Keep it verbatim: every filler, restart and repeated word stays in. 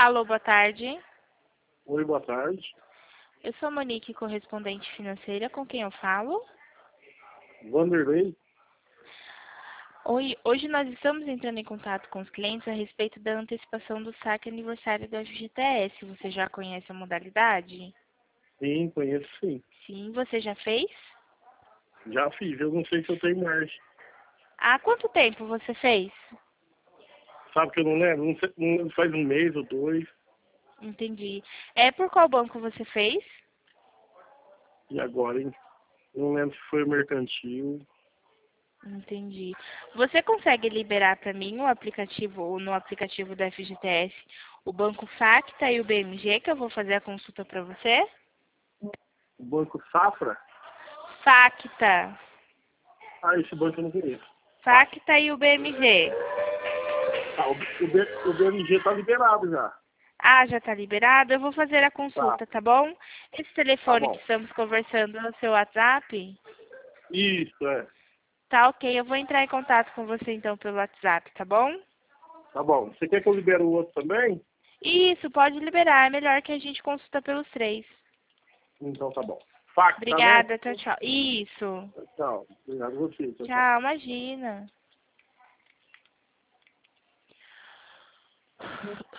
Alô, boa tarde. Oi, boa tarde. Eu sou a Monique, correspondente financeira. Com quem eu falo? Vanderlei. Oi, hoje nós estamos entrando em contato com os clientes a respeito da antecipação do saque aniversário do F G T S. Você já conhece a modalidade? Sim, conheço sim. Sim, você já fez? Já fiz, eu não sei se eu tenho margem. Há quanto tempo você fez? Sabe que eu não lembro? Não sei, não lembro, faz um mês ou dois. Entendi. É por qual banco você fez? E agora, hein? Não lembro se foi o mercantil. Entendi. Você consegue liberar para mim o aplicativo, no aplicativo da F G T S, o Banco Facta e o B M G, que eu vou fazer a consulta para você? O Banco Safra? Facta. Ah, esse banco eu não conheço. Facta e o B M G. Ah, o, o, B, o B M G tá liberado já. Ah, já está liberado? Eu vou fazer a Tá, consulta, tá bom? Esse tá telefone que bom. estamos conversando é o seu WhatsApp? Isso, é. Tá ok, eu vou entrar em contato com você então pelo WhatsApp, tá bom? Tá bom. Você quer que eu libere o outro também? Isso, pode liberar. É melhor que a gente consulta pelos três. Então tá bom. Facta, né? Obrigada, tchau, tchau. Isso. Tchau. Obrigado a você. Tchau, tchau. Tchau, imagina.